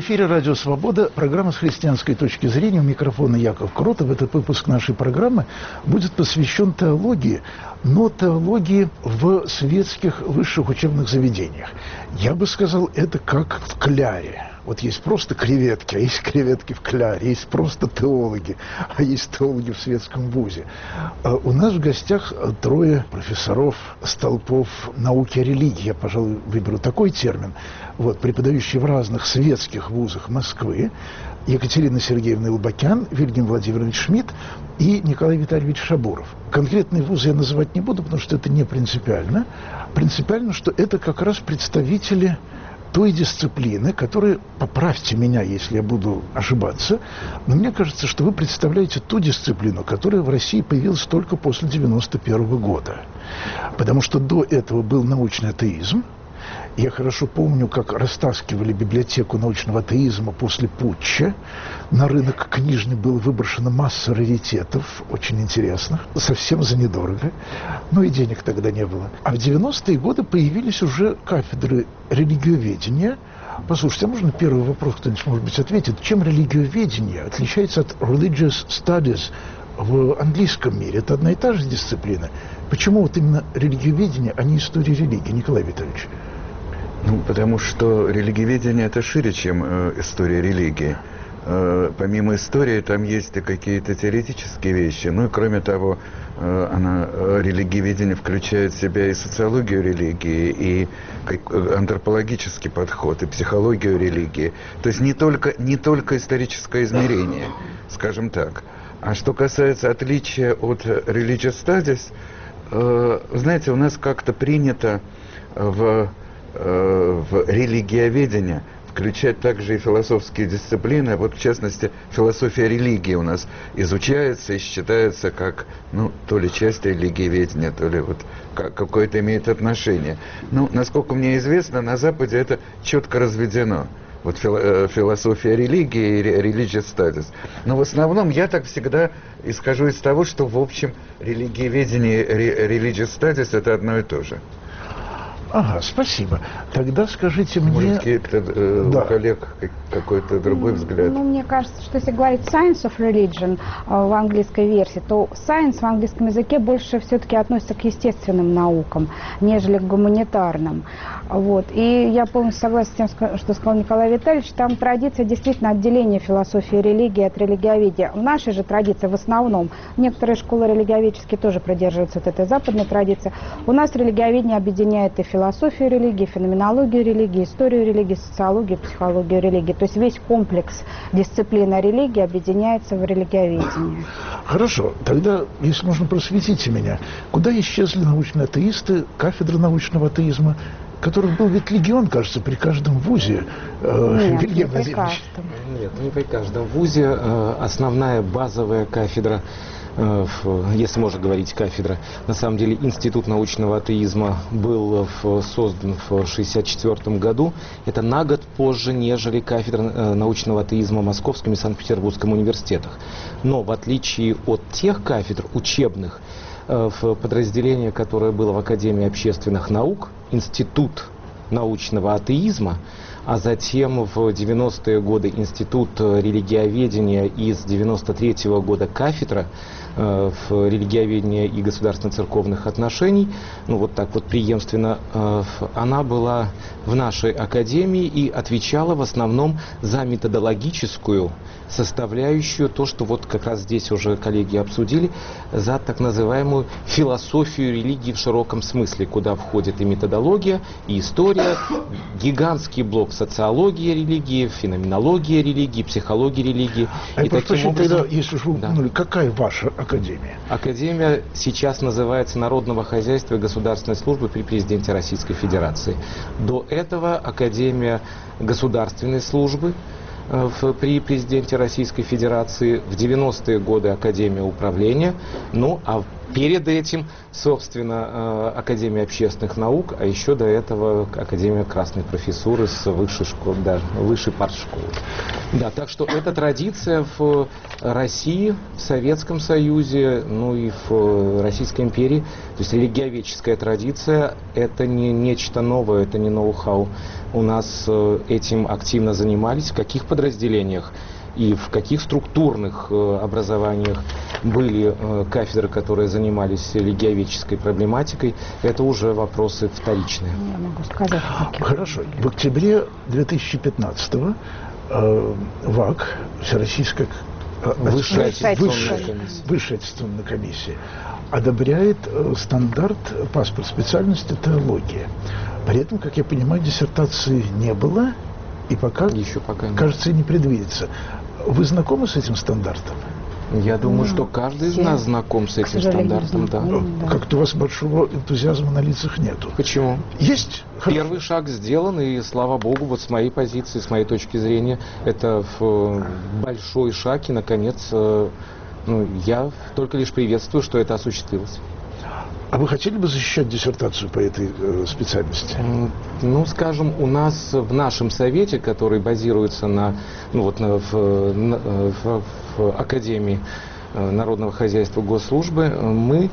эфире «Радио Свобода», программа «С христианской точки зрения». У микрофона Яков Кротов. Этот выпуск нашей программы будет посвящен теологии, но теологии в светских высших учебных заведениях. Я бы сказал, это как в кляре. Вот есть просто креветки, а есть креветки в кляре, есть просто теологи, а есть теологи в светском вузе. У нас в гостях трое профессоров столпов науки о религии, я, пожалуй, выберу такой термин, преподающие в разных светских вузах Москвы: Екатерина Сергеевна Илбакян, Вильгельм Владимирович Шмидт и Николай Витальевич Шабуров. Конкретные вузы я называть не буду, потому что это не принципиально. Принципиально, что это как раз представители той дисциплины, которая, поправьте меня, если я буду ошибаться, но мне кажется, что вы представляете ту дисциплину, которая в России появилась только после 1991 года. Потому что до этого был научный атеизм. Я хорошо помню, как растаскивали библиотеку научного атеизма после путча. На рынок книжный было выброшена масса раритетов, очень интересных, совсем за недорого. Но и денег тогда не было. А в 90-е годы появились уже кафедры религиоведения. Послушайте, а можно первый вопрос кто-нибудь, может быть, ответит? Чем религиоведение отличается от religious studies в английском мире? Это одна и та же дисциплина. Почему вот именно религиоведение, а не история религии, Николай Витальевич? Потому что религиоведение – это шире, чем история религии. Помимо истории, там есть и какие-то теоретические вещи. Ну и кроме того, религиоведение включает в себя и социологию религии, и антропологический подход, и психологию религии. То есть не только историческое измерение, скажем так. А что касается отличия от religious studies, знаете, у нас как-то принято в религиоведение включать также и философские дисциплины. Вот, в частности, философия религии у нас изучается и считается как, то ли часть религиоведения, то ли какое-то имеет отношение. Насколько мне известно, на Западе это четко разведено. Философия религии и religious studies. Но в основном я так всегда исхожу из того, что, в общем, религиоведение и religious studies – это одно и то же. Ага, спасибо. Тогда скажите мне... Может, у коллег какой-то другой взгляд? Мне кажется, что если говорить science of religion в английской версии, то science в английском языке больше все-таки относится к естественным наукам, нежели к гуманитарным. И я полностью согласна с тем, что сказал Николай Витальевич. Там традиция действительно отделения философии и религии от религиоведения. В нашей же традиции в основном, некоторые школы религиоведческие тоже придерживаются этой западной традиции. У нас религиоведение объединяет и философию религии, феноменологию религии, историю религии, социологию, психологию религии. То есть весь комплекс дисциплины религии объединяется в религиоведении. Хорошо. Тогда, если можно, просветите меня. Куда исчезли научные атеисты, кафедры научного атеизма, которых был ведь легион, кажется, при каждом вузе? Нет, не при каждом. Нет, не при каждом вузе. Основная базовая кафедра, если можно говорить кафедра, на самом деле Институт научного атеизма был создан в 1964 году. Это на год позже, нежели кафедра научного атеизма в Московском и Санкт-Петербургском университетах. Но в отличие от тех кафедр учебных, в подразделении, которое было в Академии общественных наук, Институт научного атеизма, а затем в 90-е годы Институт религиоведения и с 93-го года кафедра в религиоведении и государственно-церковных отношений, преемственно, она была в нашей академии и отвечала в основном за методологическую составляющую, то, что как раз здесь уже коллеги обсудили, за так называемую философию религии в широком смысле, куда входит и методология, и история, гигантский блок социологии религии, феноменология религии, психология религии. И таким образом, тогда, если вы упомянули, какая ваша академия? Академия сейчас называется Народного хозяйства и государственной службы при президенте Российской Федерации. До этого Академия государственной службы при президенте Российской Федерации, в 90-е годы Академия управления, а Перед этим, собственно, Академия общественных наук, а еще до этого Академия красной профессуры с высшей школы, да, высшей партшколы. Да, так что эта традиция в России, в Советском Союзе, ну и в Российской империи, то есть религиоведческая традиция, это не нечто новое, это не ноу-хау. У нас этим активно занимались. В каких подразделениях и в каких структурных образованиях были кафедры, которые занимались религиоведческой проблематикой, это уже вопросы вторичные. Я могу сказать. Хорошо. В октябре 2015-го ВАК, Всероссийская Высшая аттестационная комиссия, одобряет стандарт паспорт специальности теология. При этом, как я понимаю, диссертации не было и пока нет. Кажется, и не предвидится. Вы знакомы с этим стандартом? Я думаю, что каждый из нас знаком с этим стандартом, да. Как-то у вас большого энтузиазма на лицах нету. Почему? Есть. Первый шаг сделан, и слава богу, вот с моей позиции, с моей точки зрения, это большой шаг, и, наконец, я только лишь приветствую, что это осуществилось. А вы хотели бы защищать диссертацию по этой специальности? Ну, скажем, у нас в нашем совете, который базируется в Академии народного хозяйства госслужбы, мы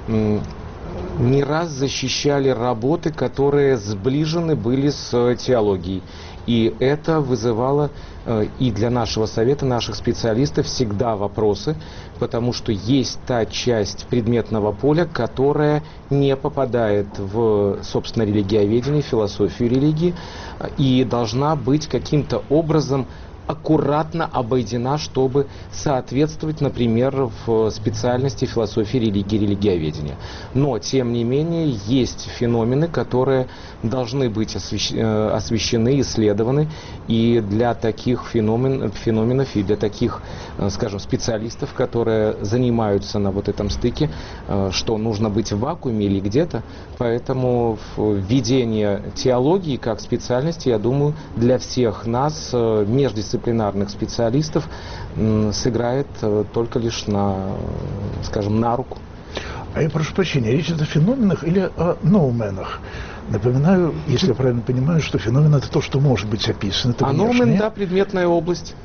не раз защищали работы, которые сближены были с теологией. И это вызывало и для нашего совета, наших специалистов всегда вопросы, потому что есть та часть предметного поля, которая не попадает в, собственно, религиоведение, философию религии, и должна быть каким-то образом аккуратно обойдена, чтобы соответствовать, например, в специальности философии религии, религиоведения. Но, тем не менее, есть феномены, которые должны быть освещены, исследованы, и для таких феноменов и для таких, скажем, специалистов, которые занимаются на вот этом стыке, что нужно быть в вакууме или где-то, поэтому введение теологии как специальности, я думаю, для всех нас, междисциплинарных специалистов, сыграет только лишь на руку. А я прошу прощения, речь идет о феноменах или о ноуменах? Напоминаю, если я правильно понимаю, что феномен — это то, что может быть описано. Это ноумен, да, предметная область.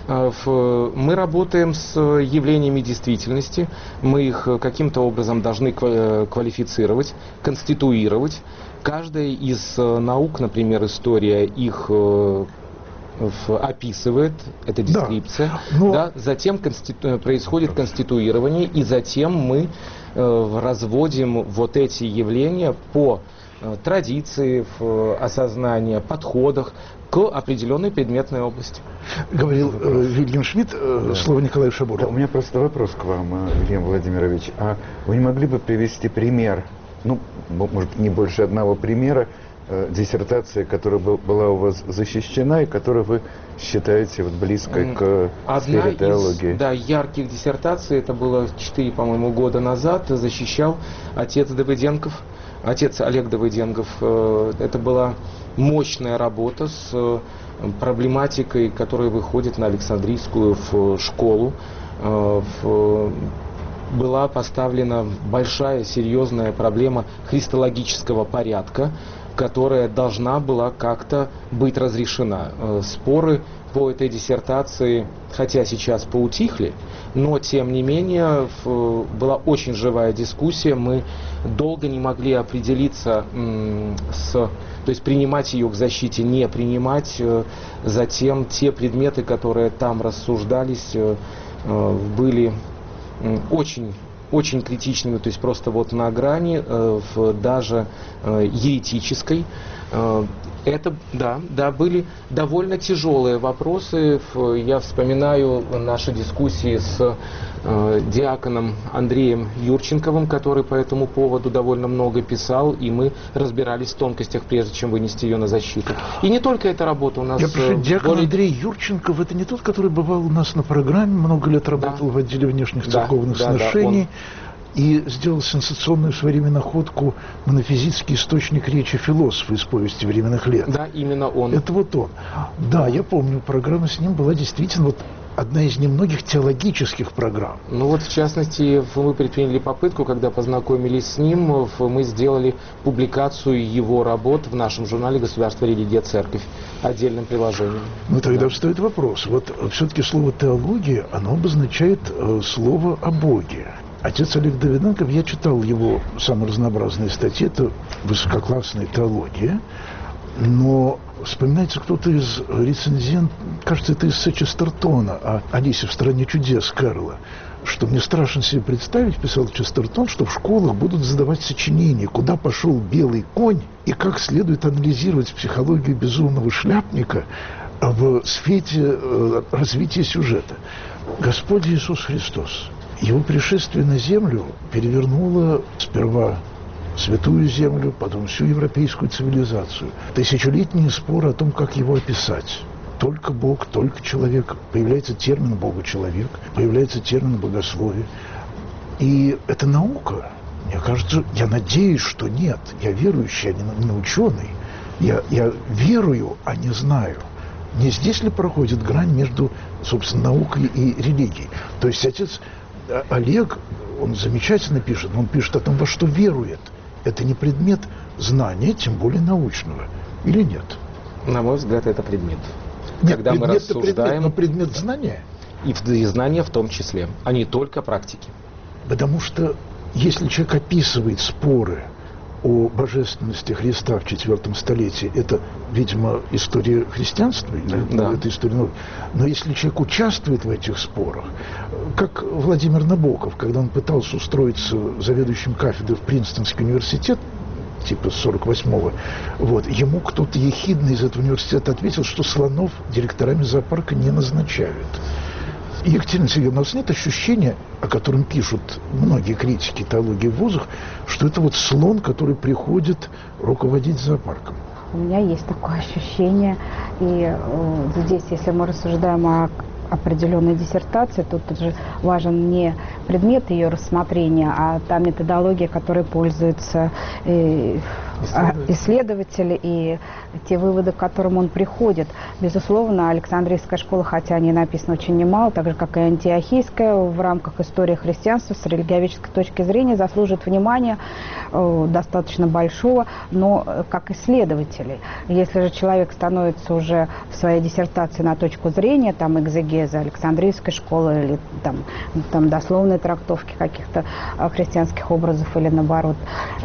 Мы работаем с явлениями действительности, мы их каким-то образом должны квалифицировать, конституировать. Каждая из наук, например, история, их описывает, это дескрипция, да, затем происходит конституирование, и затем мы разводим вот эти явления по традиции, осознания, подходах к определенной предметной области. Говорил Вильям Шмидт, слово Николаю Шабурову. Да, у меня просто вопрос к вам, Вильям Владимирович. А вы не могли бы привести пример, может, не больше одного примера, диссертации, которая была у вас защищена и которую вы считаете близкой к сфере теологии? Одна из ярких диссертаций, это было 4, по-моему, года назад, защищал отец Олег Давыденгов. Это была мощная работа с проблематикой, которая выходит на Александрийскую школу. Была поставлена большая, серьезная проблема христологического порядка, которая должна была как-то быть разрешена. Споры по этой диссертации, хотя сейчас поутихли, но тем не менее была очень живая дискуссия. Мы долго не могли определиться то есть принимать ее к защите, не принимать. Затем те предметы, которые там рассуждались, были очень критичными, то есть просто на грани, даже еретической. Это, были довольно тяжелые вопросы. Я вспоминаю наши дискуссии с диаконом Андреем Юрченковым, который по этому поводу довольно много писал, и мы разбирались в тонкостях, прежде чем вынести ее на защиту. И не только эта работа у нас... Я прошу, диакон Андрей Юрченков, это не тот, который бывал у нас на программе, много лет работал в отделе внешних церковных сношений, и сделал сенсационную в свое время находку монофизический источник речи философа из повести временных лет. Да, именно он. Это он. Да, я помню, программа с ним была действительно одна из немногих теологических программ. Ну вот, в частности, мы предприняли попытку, когда познакомились с ним, мы сделали публикацию его работ в нашем журнале «Государство, религия, церковь» отдельным приложением. Ну тогда встает вопрос. Вот все-таки слово «теология», оно обозначает слово о Боге. Отец Олег Давиденков, я читал его самые разнообразные статьи, это высококлассная теология, но вспоминается кто-то из рецензентов, кажется, это из Честертона, о Алисе в «Стране чудес» Кэрролла, что мне страшно себе представить, писал Честертон, что в школах будут задавать сочинения, куда пошел белый конь и как следует анализировать психологию безумного шляпника в свете развития сюжета. Господь Иисус Христос, его пришествие на землю перевернуло сперва Святую Землю, потом всю европейскую цивилизацию. Тысячелетние споры о том, как его описать. Только Бог, только человек. Появляется термин «Бога-человек», появляется термин «богословие». И это наука. Мне кажется, я надеюсь, что нет. Я верующий, а не ученый. Я верую, а не знаю. Не здесь ли проходит грань между, собственно, наукой и религией? То есть отец Олег, он замечательно пишет, но он пишет о том, во что верует. Это не предмет знания, тем более научного. Или нет? На мой взгляд, это предмет. Нет, когда мы рассуждаем... но предмет знания. И знания в том числе, а не только практики. Потому что если человек описывает споры о божественности Христа в IV столетии, это, видимо, история христианства, да. Это история науки. Но если человек участвует в этих спорах, как Владимир Набоков, когда он пытался устроиться заведующим кафедрой в Принстонский университет, типа 48-го, вот, ему кто-то ехидно из этого университета ответил, что слонов директорами зоопарка не назначают. Екатерина Сергеевна, у нас нет ощущения, о котором пишут многие критики теологии в вузах, что это вот слон, который приходит руководить зоопарком? У меня есть такое ощущение. И здесь, если мы рассуждаем о определенной диссертации, тут же важен не предмет ее рассмотрения, а та методология, которой пользуются исследователи и те выводы, к которым он приходит. Безусловно, Александрийская школа, хотя о ней написано очень немало, так же, как и Антиохийская, в рамках истории христианства с религиоведческой точки зрения заслужит внимания достаточно большого, но как исследователи. Если же человек становится уже в своей диссертации на точку зрения, там, экзегеза Александрийской школы или там дословные трактовки каких-то христианских образов или, наоборот,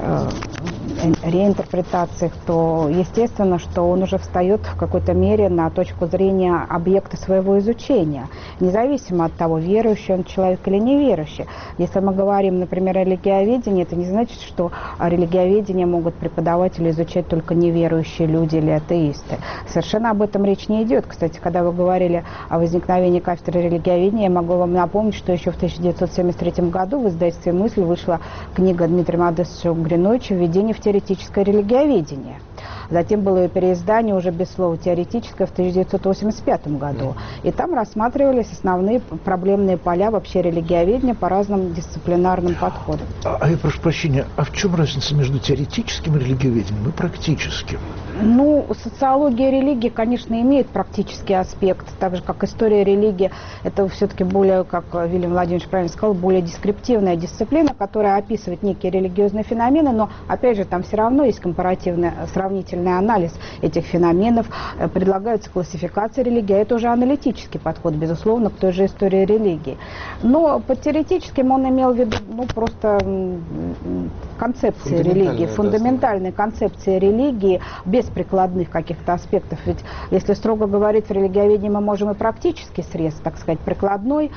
реинтерпретациях, то естественно, что он уже встает в какой-то мере на точку зрения объекта своего изучения, независимо от того, верующий он человек или неверующий. Если мы говорим, например, о религиоведении, это не значит, что религиоведение могут преподавать или изучать только неверующие люди или атеисты. Совершенно об этом речь не идет. Кстати, когда вы говорили о возникновении кафедры религиоведения, я могу вам напомнить, что еще в 1973 году в издательстве «Мысль» вышла книга Дмитрия Модестовича Гриневича «Введение в теоретическое религиоведение». Затем было ее переиздание уже без слова «теоретическое» в 1985 году. И там рассматривались основные проблемные поля вообще религиоведения по разным дисциплинарным подходам. Я прошу прощения, а в чем разница между теоретическим религиоведением и практическим? Ну, социология религии, конечно, имеет практический аспект, так же, как история религии. Это все-таки более, как Вильям Владимирович правильно сказал, более дескриптивная дисциплина, которая описывает некие религиозные феномены, но, опять же, там все равно есть компаративный, сравнительный анализ этих феноменов, предлагаются классификации религии, это уже аналитический подход, безусловно, к той же истории религии. Но под теоретическим он имел в виду, просто концепции религии, фундаментальные концепции религии, без прикладных каких-то аспектов. Ведь, если строго говорить, в религиоведении мы можем и практический срез, так сказать, прикладной,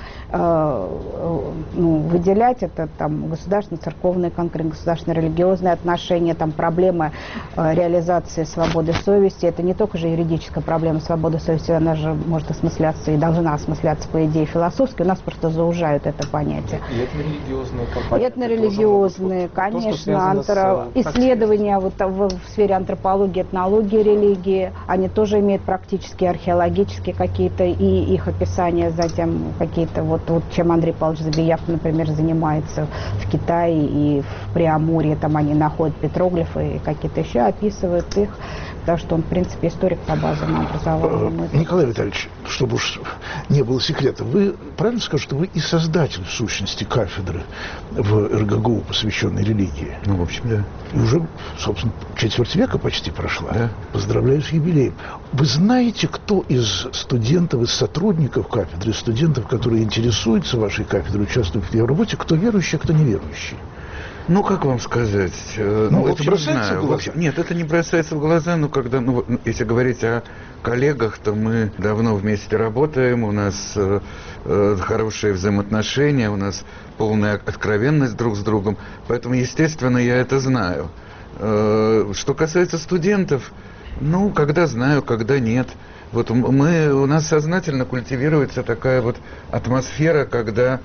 выделять это там государственно-церковные, конкретно государственно-религиозные отношения, там проблемы реализации свободы совести. Это не только же юридическая проблема свободы совести, она же может осмысляться и должна осмысляться по идее философски. У нас просто заужают это понятие. И этно-религиозные компоненты. Этно-религиозные, конечно, исследования в сфере антропологии, этнологии религии, они тоже имеют практические, археологические какие-то, и их описания затем какие-то, чем Андрей Павлович Забияк, например, занимается в Китае и в Преамурье, там они находят петроглифы и какие-то еще описывают их. потому что он, в принципе, историк по базовому образованию. Николай Витальевич, чтобы уж не было секрета, вы правильно скажете, что вы и создатель, в сущности, кафедры в РГГУ, посвященной религии? Ну, в общем, да. И уже, собственно, четверть века почти прошла. Да. Поздравляю с юбилеем. Вы знаете, кто из студентов, из сотрудников кафедры, студентов, которые интересуются вашей кафедрой, участвуют в ее работе, кто верующий, а кто неверующий? Ну, как вам сказать? Ну, это бросается в глаза? Нет, это не бросается в глаза, но когда, если говорить о коллегах, то мы давно вместе работаем, у нас хорошие взаимоотношения, у нас полная откровенность друг с другом, поэтому, естественно, я это знаю. Что касается студентов, ну, когда знаю, когда нет. Вот у нас сознательно культивируется такая вот атмосфера, когда,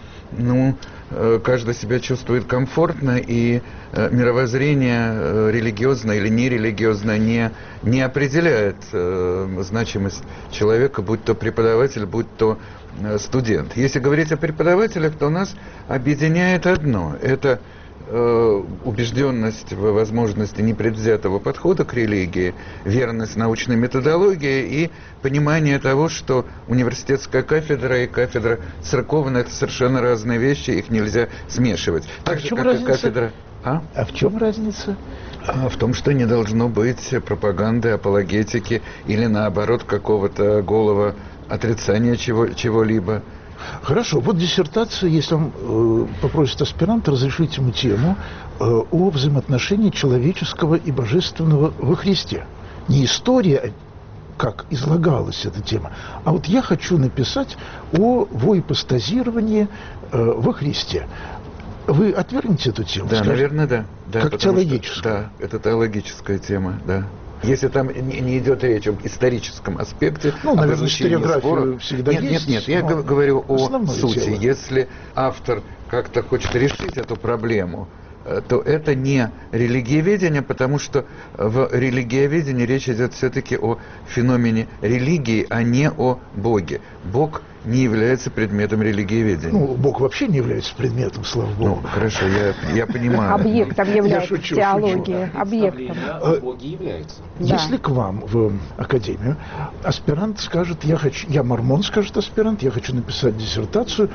каждый себя чувствует комфортно, и мировоззрение религиозное или нерелигиозное не определяет значимость человека, будь то преподаватель, будь то студент. Если говорить о преподавателях, то нас объединяет одно – это убежденность в возможности непредвзятого подхода к религии, верность научной методологии и понимание того, что университетская кафедра и кафедра церковная – это совершенно разные вещи, их нельзя смешивать. Так же, как и кафедра. А в чем разница? В том, что не должно быть пропаганды, апологетики или, наоборот, какого-то голого отрицания чего-либо. Хорошо, вот диссертация, если вам попросит аспирант разрешить ему тему о взаимоотношении человеческого и божественного во Христе. Не история, как излагалась эта тема, а вот я хочу написать о воипостазировании во Христе. Вы отвергнете эту тему? Да, скажете? Наверное, да. Как теологическая? Да, это теологическая тема, да. Если там не идет речь об историческом аспекте, наверное, историография всегда есть. Нет, я говорю о сути. Тело. Если автор как-то хочет решить эту проблему, то это не религиоведение, потому что в религиоведении речь идет все-таки о феномене религии, а не о Боге. Бог не является предметом религиоведения. Бог вообще не является предметом, слава Богу. Хорошо, я понимаю. Объектом является теология. Объектом. Боги являются. Если к вам в академию аспирант скажет, я мормон, скажет аспирант, я хочу написать диссертацию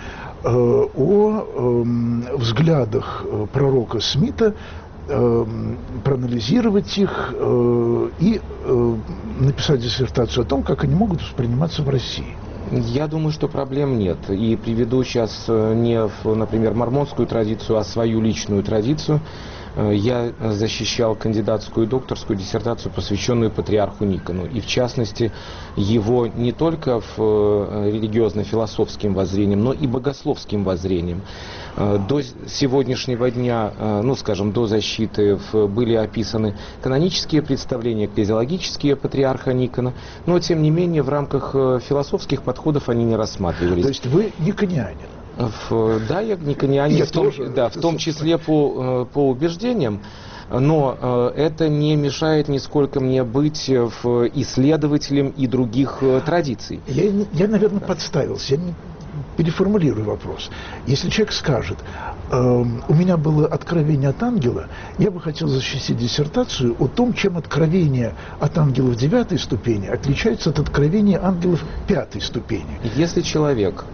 о взглядах пророка Смита, проанализировать их и написать диссертацию о том, как они могут восприниматься в России. Я думаю, что проблем нет. И приведу сейчас не, например, мормонскую традицию, а свою личную традицию. Я защищал кандидатскую и докторскую диссертацию, посвященную патриарху Никону. И в частности, его не только в религиозно-философским воззрениям, но и богословским воззрениям. До сегодняшнего дня, до защиты, были описаны канонические представления, экклезиологические патриарха Никона, но тем не менее в рамках философских подходов они не рассматривались. То есть вы никонианин? Да, я никонианин, в том числе по убеждениям, но это не мешает нисколько мне быть исследователем и других традиций. Я наверное, подставился. Я переформулирую вопрос. Если человек скажет, у меня было откровение от ангела, я бы хотел защитить диссертацию о том, чем откровение от ангелов 9 ступени отличается от откровения ангелов 5 ступени. Если человек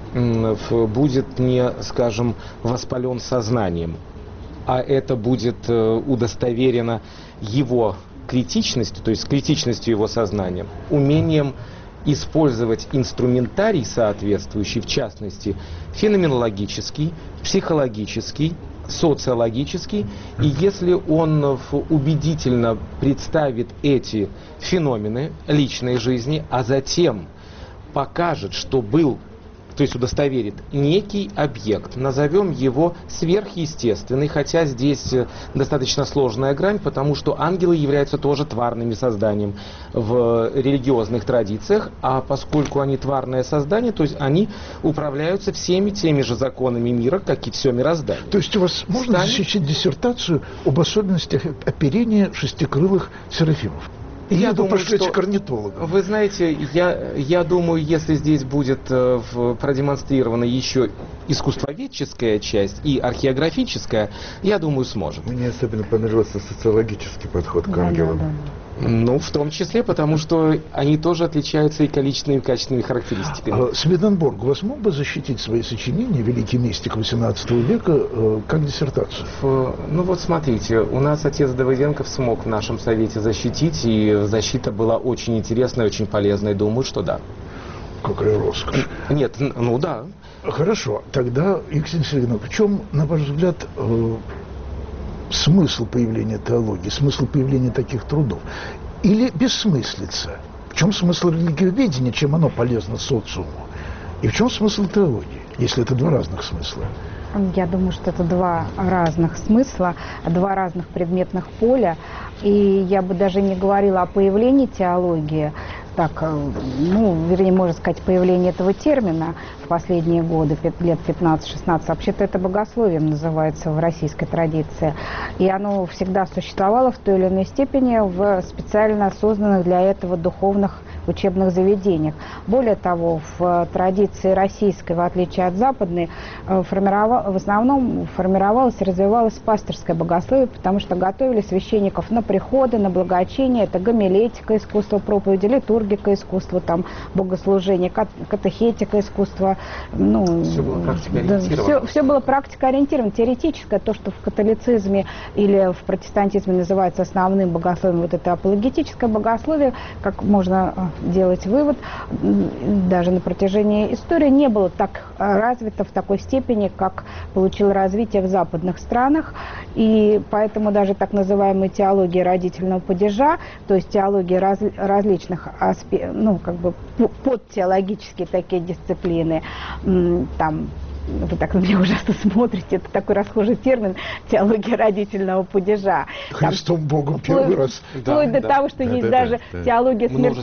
будет не, скажем, воспален сознанием, а это будет удостоверено его критичностью, то есть критичностью его сознания, умением использовать инструментарий соответствующий, в частности, феноменологический, психологический, социологический, и если он убедительно представит эти феномены личной жизни, а затем покажет, что был, то есть удостоверит некий объект, назовем его сверхъестественный, хотя здесь достаточно сложная грань, потому что ангелы являются тоже тварными созданием в религиозных традициях, а поскольку они тварное создание, то есть они управляются всеми теми же законами мира, как и все мироздание. То есть у вас можно защитить диссертацию об особенностях оперения шестикрылых серафимов? Я думаю, что орнитологам. Вы знаете, я думаю, если здесь будет продемонстрирована еще искусствоведческая часть и археографическая, я думаю, сможет. Мне особенно понравился социологический подход к ангелам. Ну, в том числе, потому что они тоже отличаются и количественными, и качественными характеристиками. Сведенборг вас мог бы защитить свои сочинения «Великий мистик XVIII века» как диссертацию? Ну вот смотрите, у нас отец Давыденков смог в нашем совете защитить, и защита была очень интересная, очень полезная. Думаю, что да. Какая роскошь. Нет, ну да. Хорошо, тогда, Екатерина Сергеевна, в чем, на ваш взгляд, смысл появления теологии, смысл появления таких трудов? Или бессмыслица? В чем смысл религиоведения, чем оно полезно социуму? И в чем смысл теологии, если это два разных смысла? Я думаю, что это два разных смысла, два разных предметных поля. И я бы даже не говорила о появлении теологии, так, ну, вернее, можно сказать, появление этого термина в последние годы, лет 15-16. Вообще-то это богословием называется в российской традиции. И оно всегда существовало в той или иной степени в специально созданных для этого духовных учебных заведениях. Более того, в традиции российской, в отличие от западной, в основном формировалось и развивалось пастырское богословие, потому что готовили священников на приходы, на благочиние, это гомилетика, искусство проповеди, литургика, искусство там, богослужения, катехетика, искусство. Ну, все было практикоориентировано. Все было практикоориентировано, теоретическое, то, что в католицизме или в протестантизме называется основным богословием, вот это апологетическое богословие, как можно делать вывод, даже на протяжении истории не было так развито в такой степени, как получило развитие в западных странах, и поэтому даже так называемая теология родительного падежа, то есть теология различных аспектов, ну, как бы подтеологические такие дисциплины, там, вы так на меня ужасно смотрите, это такой расхожий термин, теология родительного падежа. Христом Богом первый раз. Вплоть до того, что есть даже теология смерти,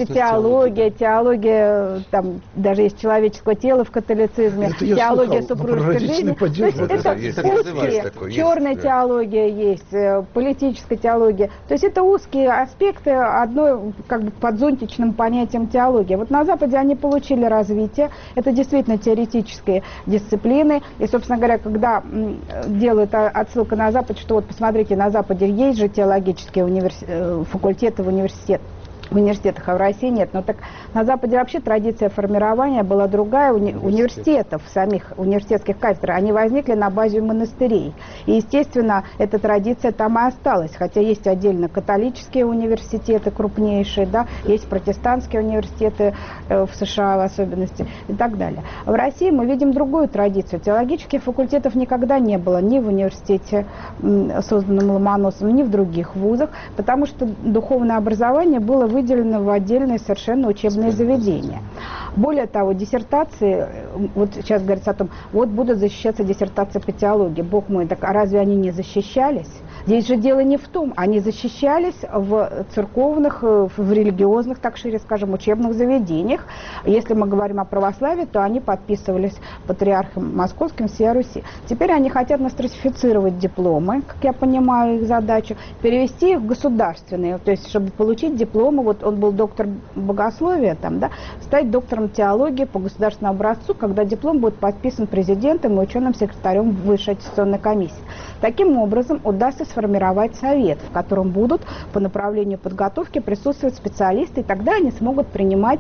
теология, там, даже есть человеческого тела в католицизме, теология супружеской жизни. То есть это узкие, черная теология есть, политическая теология. То есть это узкие аспекты одной, как бы, под зонтичным понятием теологии. Вот на Западе они получили развитие, это действительно теоретические дисциплины. И, собственно говоря, когда делают отсылка на Запад, что вот посмотрите, на Западе есть же теологические факультеты в университетах, а в России нет. Но так на Западе вообще традиция формирования была другая, университетов, самих университетских кафедр, они возникли на базе монастырей. И, естественно, эта традиция там и осталась, хотя есть отдельно католические университеты крупнейшие, да, есть протестантские университеты в США в особенности и так далее. В России мы видим другую традицию. Теологических факультетов никогда не было ни в университете, созданном Ломоносовым, ни в других вузах, потому что духовное образование было выделено в отдельные совершенно учебные заведения. Более того, диссертации, вот сейчас говорится о том, вот будут защищаться диссертации по теологии. Бог мой, так а разве они не защищались? Здесь же дело не в том, они защищались в церковных, в религиозных, так шире скажем, учебных заведениях. Если мы говорим о православии, то они подписывались патриархом Московским всей Руси. Теперь они хотят настратифицировать дипломы, как я понимаю их задачу, перевести их в государственные, то есть чтобы получить дипломы, вот он был доктор богословия, там, да, стать доктором теологии по государственному образцу, когда диплом будет подписан президентом и ученым секретарем Высшей аттестационной комиссии. Таким образом, удастся сформировать совет, в котором будут по направлению подготовки присутствовать специалисты, и тогда они смогут принимать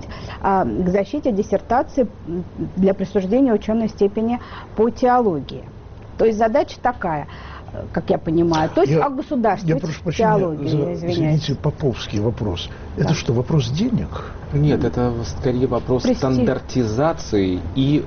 к защите диссертации для присуждения ученой степени по теологии. То есть задача такая, как я понимаю, то есть о государстве, я прошу прощения, извините, поповский вопрос. Это что, вопрос денег? Нет, это скорее вопрос стандартизации и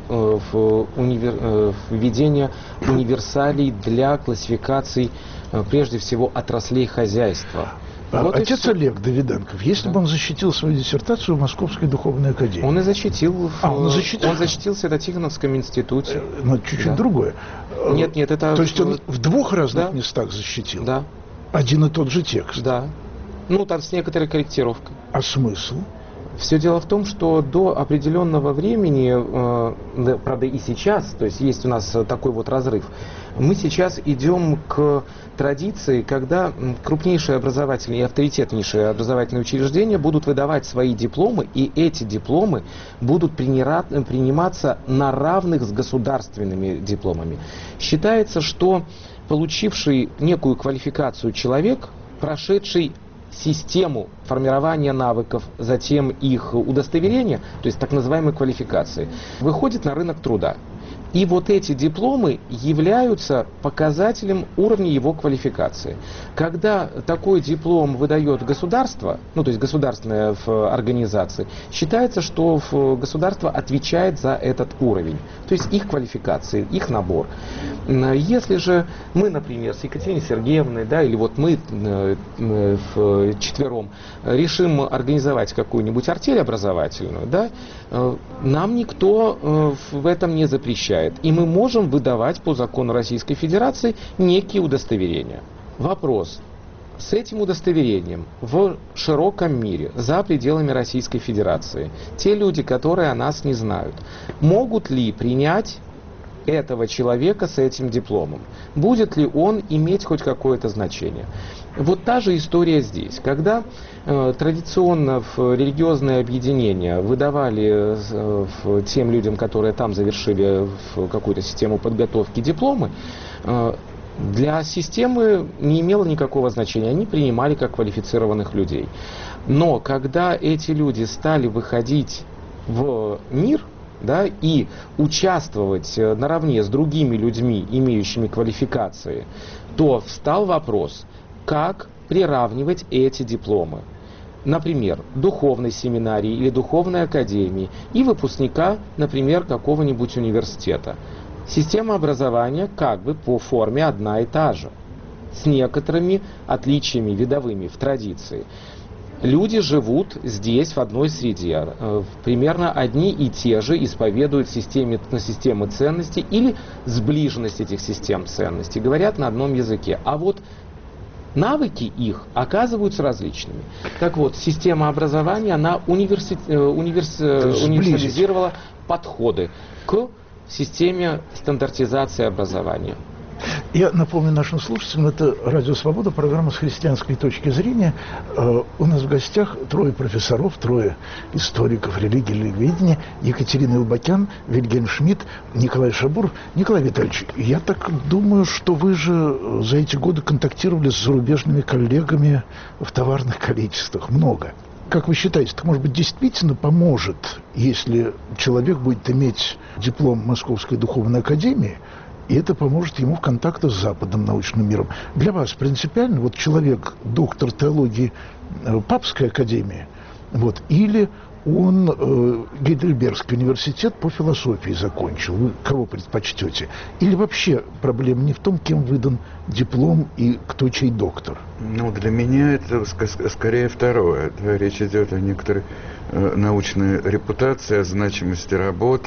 введения универсалей для классификаций, прежде всего, отраслей хозяйства. Вот отец Олег Давыденков, если бы он защитил свою диссертацию в Московской духовной академии. Он и защитил. Он защитил? Он защитил в Свято-Тихоновском институте. Но чуть-чуть другое. Нет, это... То есть он в двух разных местах защитил? Да. Один и тот же текст? Да. Ну, там с некоторой корректировкой. А смысл? Все дело в том, что до определенного времени, правда и сейчас, то есть есть у нас такой вот разрыв, мы сейчас идем к традиции, когда крупнейшие образовательные и авторитетнейшие образовательные учреждения будут выдавать свои дипломы, и эти дипломы будут приниматься на равных с государственными дипломами. Считается, что получивший некую квалификацию человек, прошедший систему формирования навыков, затем их удостоверения, то есть так называемой квалификации, выходит на рынок труда. И вот эти дипломы являются показателем уровня его квалификации. Когда такой диплом выдает государство, ну то есть государственная организация, считается, что государство отвечает за этот уровень, то есть их квалификации, их набор. Если же мы, например, с Екатериной Сергеевной, да, или вот мы вчетвером решим организовать какую-нибудь артель образовательную, да, нам никто в этом не запрещает. И мы можем выдавать по закону Российской Федерации некие удостоверения. Вопрос. С этим удостоверением в широком мире, за пределами Российской Федерации, те люди, которые о нас не знают, могут ли принять этого человека с этим дипломом? Будет ли он иметь хоть какое-то значение? Вот та же история здесь. Когда традиционно религиозные объединения выдавали тем людям, которые там завершили какую-то систему подготовки, дипломы, для системы не имело никакого значения. Они принимали как квалифицированных людей. Но когда эти люди стали выходить в мир, да, и участвовать наравне с другими людьми, имеющими квалификации, то встал вопрос, как приравнивать эти дипломы. Например, духовной семинарии или духовной академии и выпускника, например, какого-нибудь университета. Система образования как бы по форме одна и та же, с некоторыми отличиями видовыми в традиции. Люди живут здесь, в одной среде, примерно одни и те же исповедуют системы ценностей или сближенность этих систем ценностей, говорят на одном языке. А вот навыки их оказываются различными. Так вот, система образования, она универсализировала подходы к системе стандартизации образования. Я напомню нашим слушателям, это «Радио Свобода», программа с христианской точки зрения. У нас в гостях трое профессоров, трое историков религии и религиоведения: Екатерина Илбакян, Вильгельм Шмидт, Николай Шабуров. Николай Витальевич, я так думаю, что вы же за эти годы контактировали с зарубежными коллегами в товарных количествах. Много. Как вы считаете, это, может быть, действительно поможет, если человек будет иметь диплом Московской духовной академии, и это поможет ему в контактах с западным научным миром? Для вас принципиально, вот человек, доктор теологии Папской академии, вот, или он Гейдельбергский университет по философии закончил? Вы кого предпочтете? Или вообще проблема не в том, кем выдан диплом и кто чей доктор? Ну, для меня это скорее второе. Да, речь идет о некоторой научной репутации, о значимости работ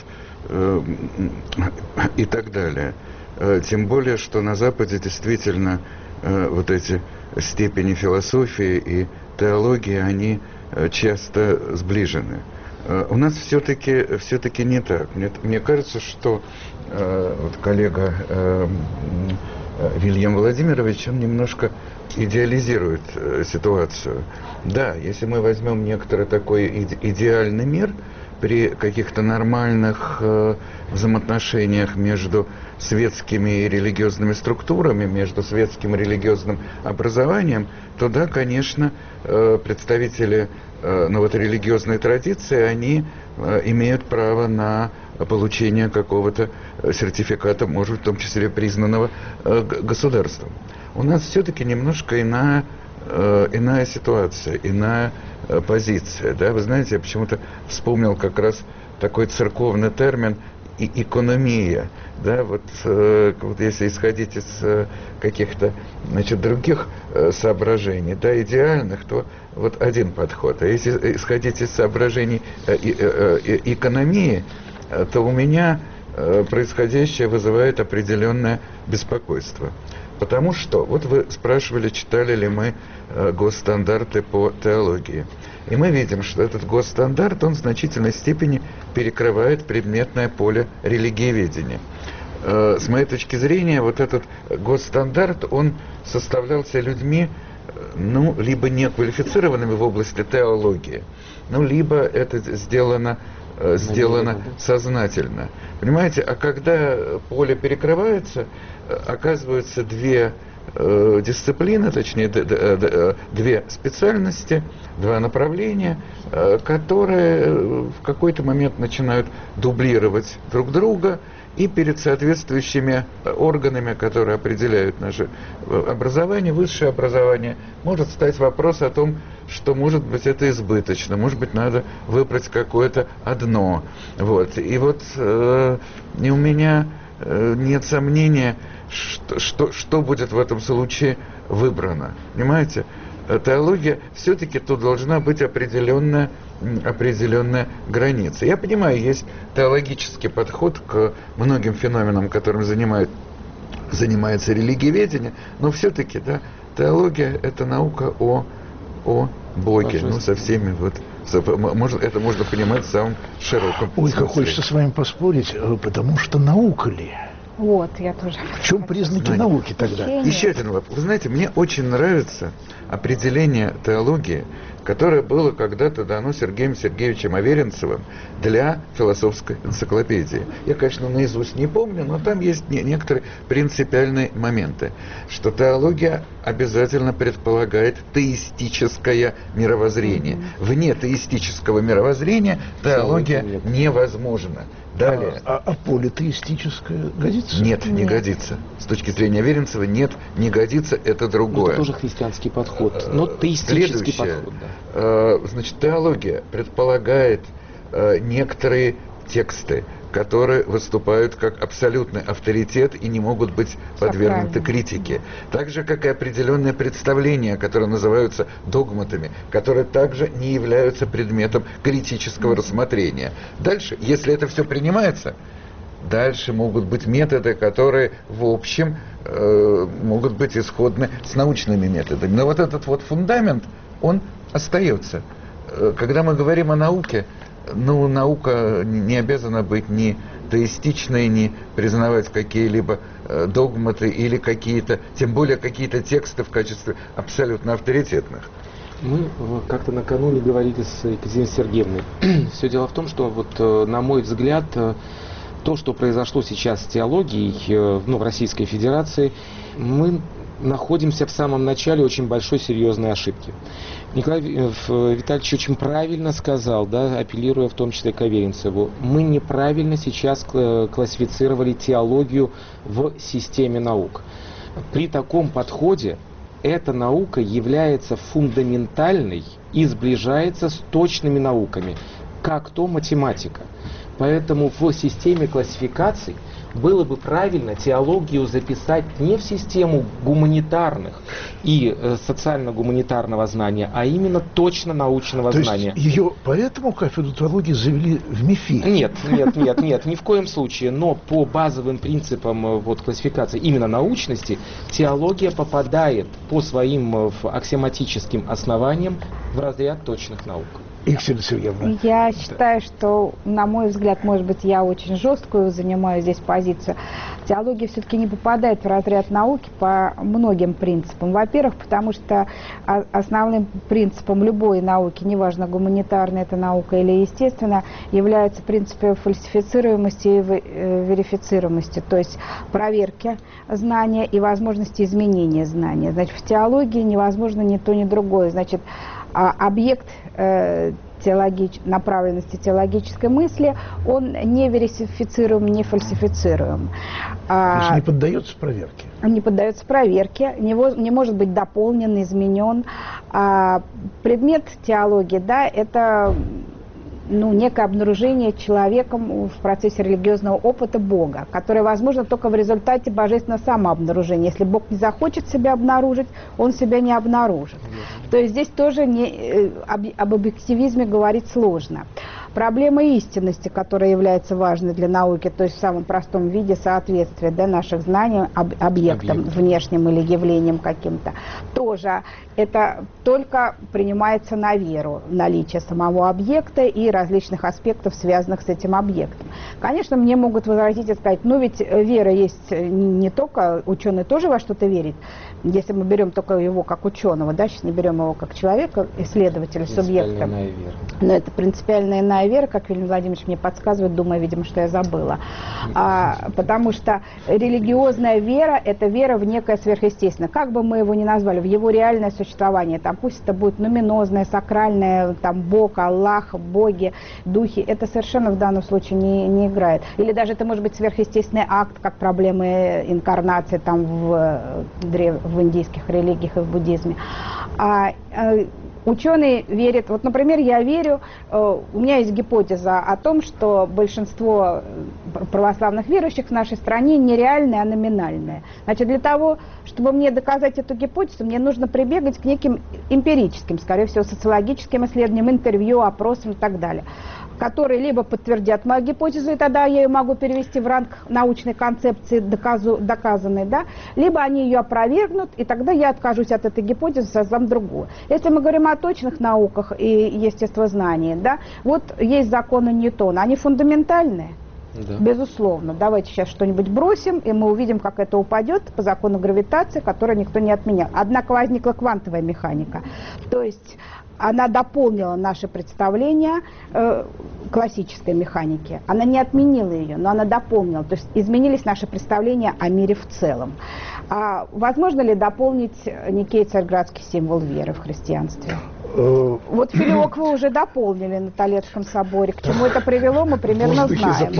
и так далее. Тем более, что на Западе действительно вот эти степени философии и теологии, они часто сближены. У нас все-таки не так. Мне кажется, что вот коллега Вильям Владимирович, он немножко идеализирует ситуацию. Да, если мы возьмем некоторый такой идеальный мир, при каких-то нормальных взаимоотношениях между светскими и религиозными структурами, между светским и религиозным образованием, то да, конечно, представители религиозной традиции, они имеют право на получение какого-то сертификата, может, в том числе признанного государством. У нас все-таки немножко иная ситуация, иная позиция. Да? Вы знаете, я почему-то вспомнил как раз такой церковный термин «экономия». Да? Вот если исходить из каких-то других соображений, да, идеальных, то вот один подход. А если исходить из соображений экономии, то у меня происходящее вызывает определенное беспокойство. Потому что, вот вы спрашивали, читали ли мы госстандарты по теологии. И мы видим, что этот госстандарт, он в значительной степени перекрывает предметное поле религиоведения. С моей точки зрения, вот этот госстандарт, он составлялся людьми, либо не квалифицированными в области теологии, либо это сделано сознательно. Понимаете, а когда поле перекрывается, оказываются две дисциплины, точнее, две специальности, два направления, которые в какой-то момент начинают дублировать друг друга, и перед соответствующими органами, которые определяют наше образование, высшее образование, может стать вопрос о том, что, может быть, это избыточно, может быть, надо выбрать какое-то одно. Вот. И вот и у меня нет сомнения, что будет в этом случае выбрано. Понимаете? Теология, все-таки тут должна быть определенная граница. Я понимаю, есть теологический подход к многим феноменам, которым занимается религиоведение, но все-таки, да, теология – это наука о Боге, ну, со всеми вот. Это можно понимать в самом широком смысле. Ой, как хочется с вами поспорить, потому что наука ли? Вот, я тоже. В чем признаки науки тогда? Еще один вопрос. Вы знаете, мне очень нравится определение теологии, которое было когда-то дано Сергеем Сергеевичем Аверинцевым для философской энциклопедии. Я, конечно, наизусть не помню, но там есть некоторые принципиальные моменты, что теология обязательно предполагает теистическое мировоззрение. Вне теистического мировоззрения теология невозможна. Далее. А политеистическое годится? Нет, не годится. С точки зрения Аверинцева, нет, не годится, это другое. Это тоже христианский подход, но теистический подход. Да. Значит, теология предполагает некоторые тексты, которые выступают как абсолютный авторитет и не могут быть подвергнуты критике. Так же, как и определенные представления, которые называются догматами, которые также не являются предметом критического рассмотрения. Дальше, если это все принимается, дальше могут быть методы, которые, в общем, могут быть исходны с научными методами. Но вот этот вот фундамент, он остается. Когда мы говорим о науке, ну, наука не обязана быть ни теистичной, ни признавать какие-либо догматы или какие-то, тем более какие-то тексты в качестве абсолютно авторитетных. Мы как-то накануне говорили с Екатериной Сергеевной. Все дело в том, что вот, на мой взгляд, то, что произошло сейчас с теологией, в Российской Федерации, мы находимся в самом начале очень большой серьезной ошибки. Николай Витальевич очень правильно сказал, да, апеллируя в том числе к Аверинцеву, мы неправильно сейчас классифицировали теологию в системе наук. При таком подходе эта наука является фундаментальной и сближается с точными науками, как то математика. Поэтому в системе классификаций было бы правильно теологию записать не в систему гуманитарных и социально-гуманитарного знания, а именно точно научного знания. То есть ее поэтому кафедру теологии завели в МИФИ? Нет, ни в коем случае. Но по базовым принципам классификации именно научности теология попадает по своим аксиоматическим основаниям в разряд точных наук. Екатерина Сергеевна. Я считаю, что, на мой взгляд, может быть, я очень жесткую занимаю здесь позицию. Теология все-таки не попадает в разряд науки по многим принципам. Во-первых, потому что основным принципом любой науки, неважно, гуманитарная это наука или естественная, являются принципы фальсифицируемости и верифицируемости, то есть проверки знания и возможности изменения знания. Значит, в теологии невозможно ни то, ни другое. Значит, объект направленности теологической мысли, он не верифицируем, не фальсифицируем. То есть не поддается проверке? Не поддается проверке, не может быть дополнен, изменен. Предмет теологии, да, это некое обнаружение человеком в процессе религиозного опыта Бога, которое возможно только в результате божественного самообнаружения. Если Бог не захочет себя обнаружить, Он себя не обнаружит. То есть здесь тоже об объективизме говорить сложно. Проблема истинности, которая является важной для науки, то есть в самом простом виде соответствия, да, наших знаний объектам, внешним или явлениям каким-то, тоже это только принимается на веру, наличие самого объекта и различных аспектов, связанных с этим объектом. Конечно, мне могут возразить и сказать, ведь вера есть не только, ученый тоже во что-то верит, если мы берем только его как ученого, да, сейчас не берем его как человека, исследователя, субъекта, но это принципиальная иная религиозная вера, как Вильям Владимирович мне подсказывает, думая, видимо, что я забыла. Потому что религиозная вера – это вера в некое сверхъестественное. Как бы мы его ни назвали, в его реальное существование. Там, пусть это будет нуминозное, сакральное, там, Бог, Аллах, боги, духи. Это совершенно в данном случае не играет. Или даже это может быть сверхъестественный акт, как проблемы инкарнации там, в индийских религиях и в буддизме. Ученые верят, вот, например, я верю, у меня есть гипотеза о том, что большинство православных верующих в нашей стране нереальные, а номинальные. Значит, для того, чтобы мне доказать эту гипотезу, мне нужно прибегать к неким эмпирическим, скорее всего, социологическим исследованиям, интервью, опросам и так далее, которые либо подтвердят мою гипотезу, и тогда я ее могу перевести в ранг научной концепции доказанной, да, либо они ее опровергнут, и тогда я откажусь от этой гипотезы, создам другую. Если мы говорим о точных науках и естествознании, да, вот есть законы Ньютона, они фундаментальные. Да. Безусловно. Давайте сейчас что-нибудь бросим, и мы увидим, как это упадет по закону гравитации, который никто не отменял. Однако возникла квантовая механика. То есть она дополнила наше представление классической механики. Она не отменила ее, но она дополнила. То есть изменились наши представления о мире в целом. А возможно ли дополнить некий царьградский символ веры в христианстве? Вот филиок вы уже дополнили на Толедском соборе. К чему это привело, мы примерно знаем.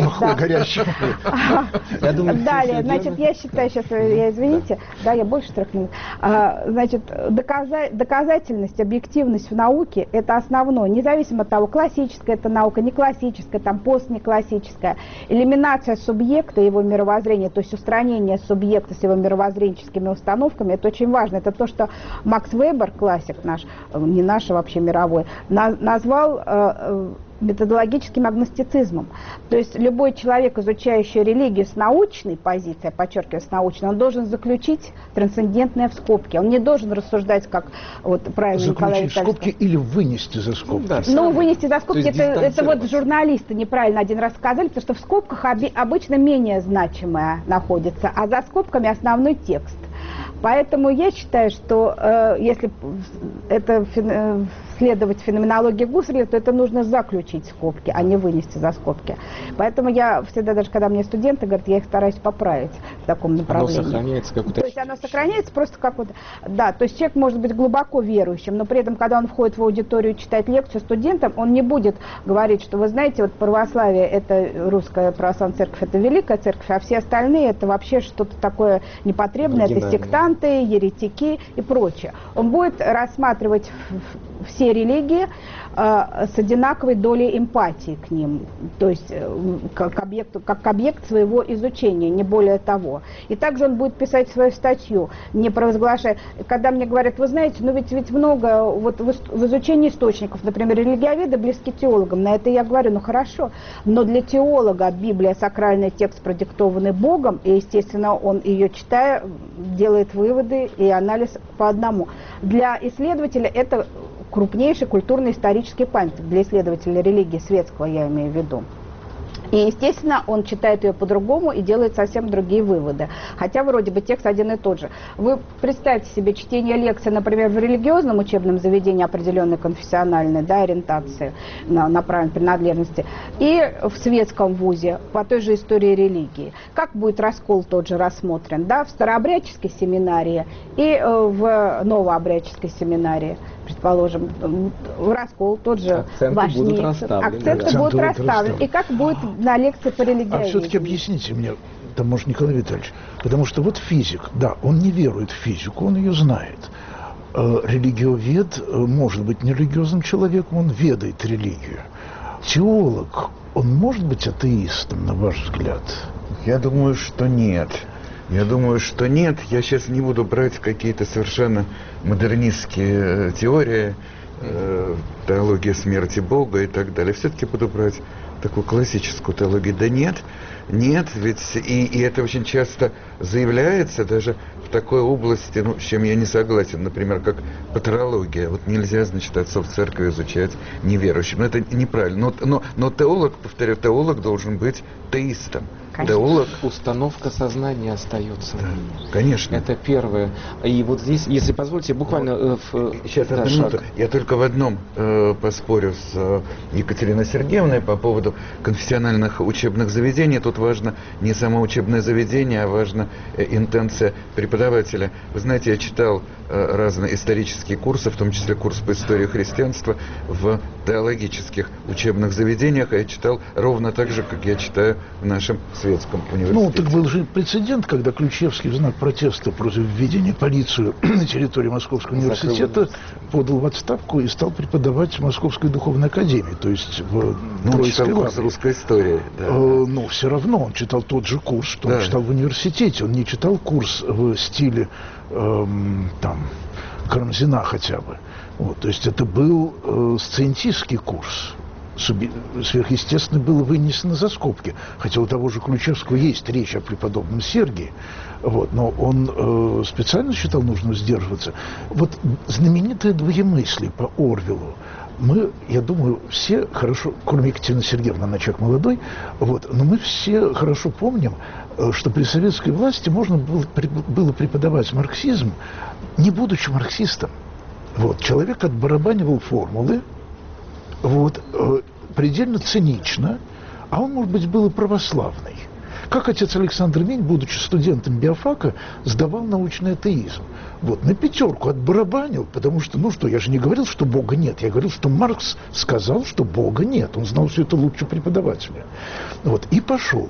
Да. Далее, значит, я считаю, сейчас, извините, да, я больше 3 минут. Значит, доказательность, объективность в науке – это основное, независимо от того, классическая это наука, не классическая, там, постнеклассическая. Элиминация субъекта, его мировоззрения, то есть устранение субъекта с его мировоззренческими установками – это очень важно. Это то, что Макс Вебер, классик наш, не наш, вообще мировой, назвал методологическим агностицизмом. То есть любой человек, изучающий религию с научной позиции, подчеркиваю, с научной, он должен заключить трансцендентное в скобки. Он не должен рассуждать, как вот правильно Николай Витальевич. Заключить в скобки или вынести за скобки? Да, ну, вынести за скобки, это вот журналисты неправильно один раз сказали, потому что в скобках обычно менее значимое находится, а за скобками основной текст. Поэтому я считаю, что если это следовать феноменологии Гусаря, то это нужно заключить скобки, а не вынести за скобки. Поэтому я всегда, даже когда мне студенты говорят, я их стараюсь поправить в таком направлении. Оно сохраняется как-то. То есть оно сохраняется просто как вот... Да, то есть человек может быть глубоко верующим, но при этом, когда он входит в аудиторию читать лекцию студентам, он не будет говорить, что вы знаете, вот православие, это русская православная церковь, это великая церковь, а все остальные это вообще что-то такое непотребное, это сектанты, еретики и прочее. Он будет рассматривать все религии с одинаковой долей эмпатии к ним, то есть как объект своего изучения, не более того. И также он будет писать свою статью, не провозглашая. Когда мне говорят, вы знаете, ну ведь много вот в изучении источников, например, религиоведы близки теологам, на это я говорю, ну хорошо, но для теолога Библия сакральный текст, продиктованный Богом, и, естественно, он ее читая, делает выводы и анализ по одному. Для исследователя это крупнейший культурно-исторический памятник, для исследователя религии светского, я имею в виду. И, естественно, он читает ее по-другому и делает совсем другие выводы. Хотя вроде бы текст один и тот же. Вы представьте себе чтение лекции, например, в религиозном учебном заведении определенной конфессиональной, да, ориентации, направленной принадлежности, и в светском вузе по той же истории религии. Как будет раскол тот же рассмотрен, да, в старообрядческой семинарии и в новообрядческой семинарии, предположим, раскол тот же акценты будут расставлены. И как будет на лекции по религии. А все-таки объясните мне, там, может, Николай Витальевич, потому что вот физик, да, он не верует в физику, он ее знает. Религиовед может быть не религиозным человеком, он ведает религию. Теолог, он может быть атеистом, на ваш взгляд? Я думаю, что нет. Я думаю, что нет. Я сейчас не буду брать какие-то совершенно модернистские теории, теология смерти Бога и так далее. Все-таки буду брать такую классическую теологию. Да нет, ведь и это очень часто заявляется даже в такой области, ну, с чем я не согласен, например, как патерология. Вот нельзя, значит, отцов церкви изучать неверующим. Но это неправильно. Но теолог, повторяю, теолог должен быть теистом. Теолог. Установка сознания остается. Да, конечно. Это первое. И вот здесь, если позволите, буквально... Сейчас, одну минуту. Я только в одном поспорю с Екатериной Сергеевной по поводу конфессиональных учебных заведений. Тут важно не само учебное заведение, а важна интенция преподавателя. Вы знаете, я читал разные исторические курсы, в том числе курс по истории христианства в теологических учебных заведениях. Я читал ровно так же, как я читаю в нашем светском университете. Ну, так был же прецедент, когда Ключевский в знак протеста против введения полиции на территории Московского университета подал в отставку и стал преподавать в Московской духовной академии, то есть в он читал курс русской истории. Да. Но все равно он читал тот же курс, что он читал в университете. Он не читал курс в стиле там Карамзина хотя бы. Вот, то есть это был сциентистский курс. Сверхъестественное было вынесено за скобки. Хотя у того же Ключевского есть речь о преподобном Сергии, вот, но он специально считал нужным сдерживаться. Вот знаменитое двоемыслие по Орвелу. Мы, я думаю, все хорошо, кроме Екатерины Сергеевны, она человек молодой, вот, но мы все хорошо помним, что при советской власти можно было преподавать марксизм, не будучи марксистом. Вот, человек отбарабанивал формулы, вот, предельно цинично, а он, может быть, был и православный. Как отец Александр Минь, будучи студентом биофака, сдавал научный атеизм. Вот, на 5 отбарабанил, потому что, ну что, я же не говорил, что Бога нет. Я говорил, что Маркс сказал, что Бога нет. Он знал все это лучше преподавателя. Вот, и пошел.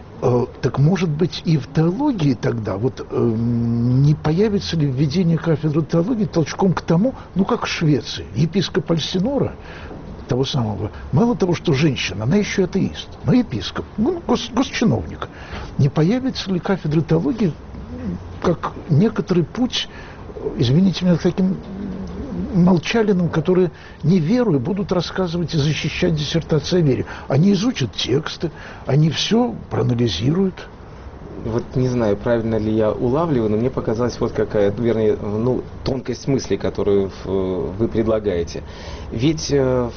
Так может быть и в теологии тогда вот не появится ли введение кафедры теологии толчком к тому, ну как в Швеции, епископ Альсинора, того самого, мало того, что женщина, она еще атеист, но епископ, ну, госчиновник. Не появится ли кафедра теологии как некоторый путь, извините меня, таким молчалинам, которые не веруя будут рассказывать и защищать диссертации о вере. Они изучат тексты, они все проанализируют. Вот не знаю, правильно ли я улавливаю, но мне показалась вот какая, вернее, ну, тонкость мысли, которую вы предлагаете. Ведь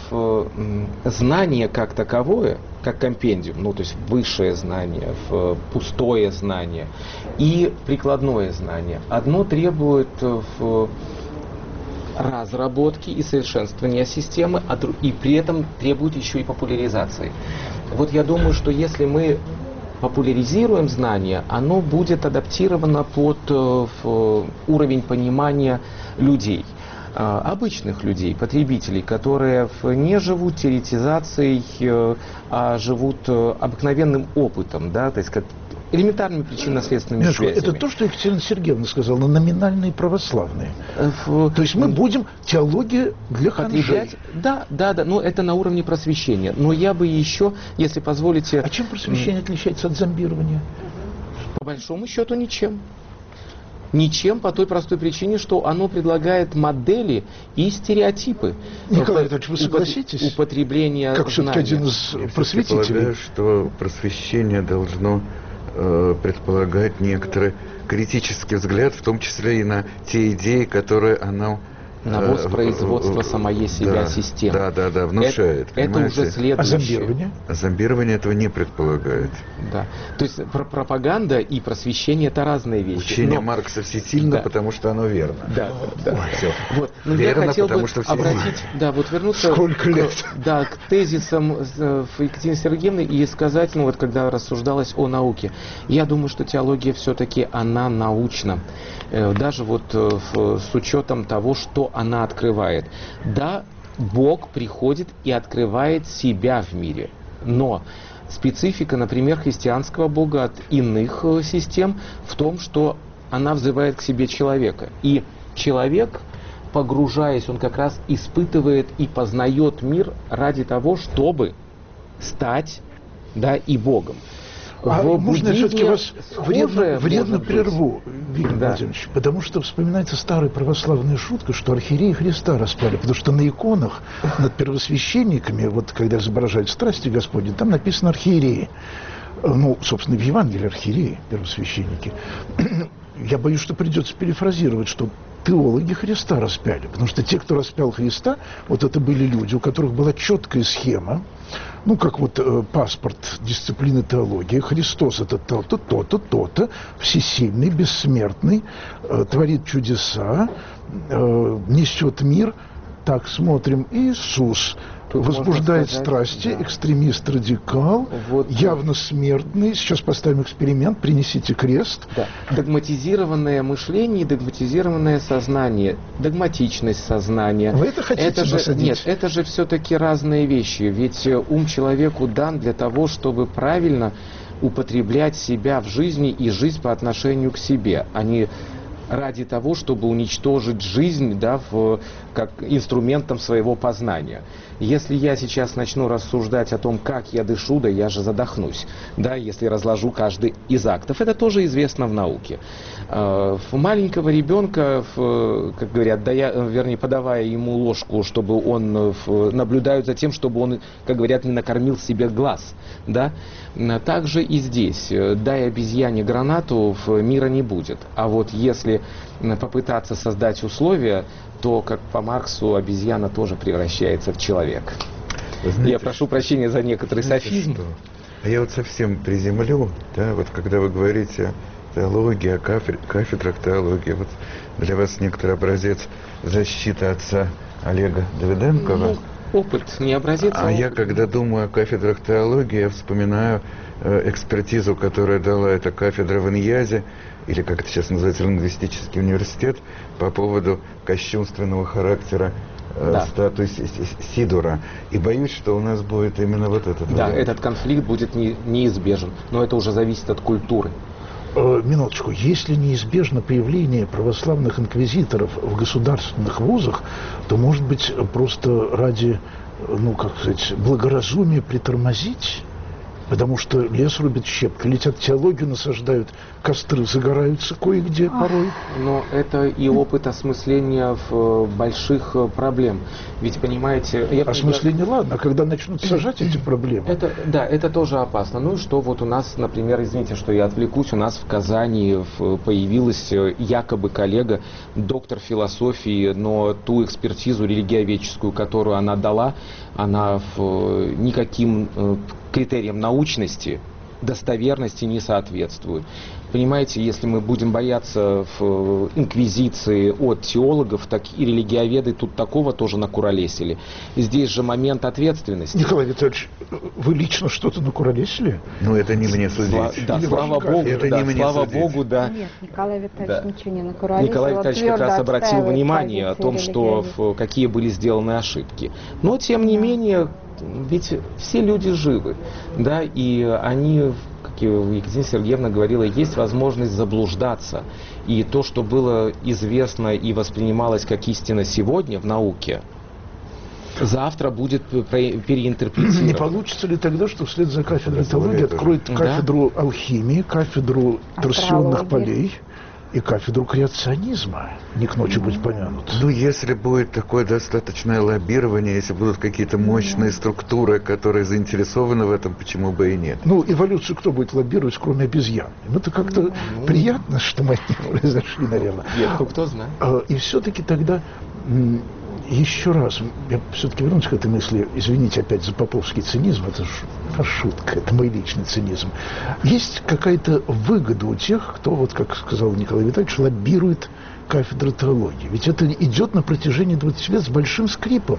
знание как таковое, как компендиум, ну, то есть высшее знание, пустое знание и прикладное знание, одно требует разработки и совершенствования системы, и при этом требует еще и популяризации. Вот я думаю, что если мы популяризируем знание, оно будет адаптировано под уровень понимания людей, обычных людей, потребителей, которые не живут теоретизацией, а живут обыкновенным опытом, да, то есть как элементарными причинно-следственными связями. Это то, что Екатерина Сергеевна сказала, номинальные православные. То есть мы будем теология для ханжей. Да, но это на уровне просвещения. Но я бы еще, если позволите... А чем просвещение отличается от зомбирования? По большому счету ничем. Ничем по той простой причине, что оно предлагает модели и стереотипы. Николай Анатольевич, вы согласитесь? Употребление как все-таки один из просветителей. Я полагаю, что просвещение должно предполагать некоторый критический взгляд, в том числе и на те идеи, которые оно... На воспроизводство самой себя системы. Да, внушает. Это уже следующее. А зомбирование? Зомбирование этого не предполагает. Да. То есть пропаганда и просвещение — это разные вещи. Учение Маркса всесильно, потому что оно верно. Да. Все. Вот. Но верно, я хотел потому бы что обратить, вернуться к тезисам Екатерины Сергеевны и сказать, ну вот когда рассуждалось о науке. Я думаю, что теология все-таки она научна. Даже вот с учетом того, что она открывает. Да, Бог приходит и открывает себя в мире, но специфика, например, христианского Бога от иных систем в том, что она взывает к себе человека. И человек, погружаясь, он как раз испытывает и познает мир ради того, чтобы стать, да, и Богом. Можно я все-таки вас вредно прерву, Виктор Владимирович, потому что вспоминается старая православная шутка, что архиереи Христа распяли, потому что на иконах над первосвященниками, вот когда изображают страсти Господни, там написано архиереи. Ну, собственно, в Евангелии архиереи, первосвященники. я боюсь, что придется перефразировать, что теологи Христа распяли. Потому что те, кто распял Христа, вот это были люди, у которых была четкая схема, ну, как вот паспорт дисциплины теологии. Христос это то-то, то-то, то-то, всесильный, бессмертный, творит чудеса, несет мир. Так, смотрим, Иисус Тут возбуждает сказать, страсти, да. экстремист-радикал, Вот, явно смертный. Сейчас поставим эксперимент, принесите крест. Да. Догматизированное мышление и догматизированное сознание, догматичность сознания. Вы это хотите насадить? Нет, это же все-таки разные вещи. Ведь ум человеку дан для того, чтобы правильно употреблять себя в жизни и жизнь по отношению к себе, а не ради того, чтобы уничтожить жизнь, да, как инструментом своего познания. Если я сейчас начну рассуждать о том, как я дышу, да я же задохнусь, да, если разложу каждый из актов. Это тоже известно в науке. Маленького ребенка, как говорят, подавая ему ложку, чтобы он, наблюдают за тем, чтобы он, как говорят, не накормил себе глаз. Да? Также и здесь. Дай обезьяне гранату, мира не будет. А вот если попытаться создать условия, то, как по Марксу, обезьяна тоже превращается в человека. Знаете, я прошу прощения за некоторый софизм. А я вот совсем приземлю, да, вот когда вы говорите о теологии, о кафедрах теологии, вот для вас некоторый образец защиты отца Олега Давиденкова. Опыт не образец. А я, когда думаю о кафедрах теологии, я вспоминаю экспертизу, которую дала эта кафедра в Иньязе, или как это сейчас называется, лингвистический университет, по поводу кощунственного характера статуи Сидора. И боюсь, что у нас будет именно вот этот. Да, вариант. этот конфликт будет неизбежен, но это уже зависит от культуры. Минуточку. Если неизбежно появление православных инквизиторов в государственных вузах, то, может быть, просто ради, ну, как сказать, благоразумия притормозить? Потому что лес рубят щепкой, летят теологию, насаждают, костры загораются кое-где порой. Но это и опыт осмысления больших проблем. Ведь, понимаете... Осмысление, ладно, а когда начнут сажать эти проблемы? Это тоже опасно. Ну и что вот у нас, например, извините, что я отвлекусь, у нас в Казани появилась якобы коллега, доктор философии, но ту экспертизу религиоведческую, которую она дала, она никаким критериям научности, достоверности не соответствует. Понимаете, если мы будем бояться в инквизиции от теологов, так и религиоведы тут такого тоже накуролесили. И здесь же момент ответственности. Николай Витальевич, вы лично что-то накуролесили? Ну, это не мне судить. Да, слава Богу, это да, не мне слава судить. Богу, да. Нет, Николай Витальевич Да. ничего не накуролесил. Николай Витальевич как раз обратил внимание о том, что какие были сделаны ошибки. Но, тем не менее, ведь все люди живы, да, и они, как и Екатерина Сергеевна говорила, есть возможность заблуждаться. И то, что было известно и воспринималось как истина сегодня в науке, завтра будет переинтерпретировано. Не получится ли тогда, что вслед за кафедрой теологии откроет кафедру алхимии, кафедру торсионных полей и кафедру креационизма? Не к ночи быть помянут. Ну, если будет такое достаточное лоббирование, если будут какие-то мощные структуры, которые заинтересованы в этом, почему бы и нет? Ну, эволюцию кто будет лоббировать, кроме обезьян? Ну, это как-то приятно, что мы от них произошли, наверное. Нет, кто знает. И все-таки тогда... Еще раз, я все-таки вернусь к этой мысли, извините опять за поповский цинизм, это же шутка, это мой личный цинизм. Есть какая-то выгода у тех, кто, вот как сказал Николай Витальевич, лоббирует кафедру теологии. Ведь это идет на протяжении 20 лет с большим скрипом.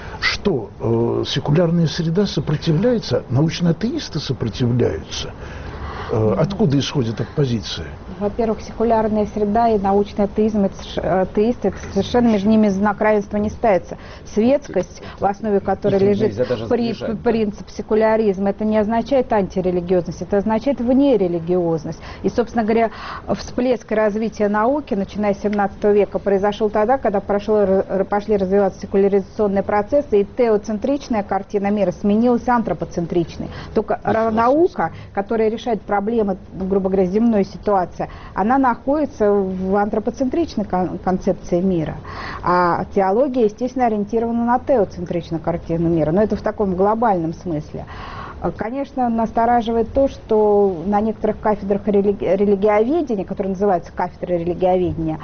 Что секулярная среда сопротивляется, научные атеисты сопротивляются. Откуда исходит оппозиция? Во-первых, секулярная среда и научный атеизм, атеисты, это совершенно между ними знак равенства не ставится. Светскость, в основе которой лежит принцип секуляризма, это не означает антирелигиозность, это означает внерелигиозность. И, собственно говоря, всплеск развития науки, начиная с 17 века, произошел тогда, когда пошли развиваться секуляризационные процессы, и теоцентричная картина мира сменилась антропоцентричной. Только наука, которая решает проблемы, грубо говоря, земной ситуации, она находится в антропоцентричной концепции мира. А теология, естественно, ориентирована на теоцентричную картину мира. Но это в таком глобальном смысле. Конечно, настораживает то, что на некоторых кафедрах религиоведения, которые называются кафедры религиоведения,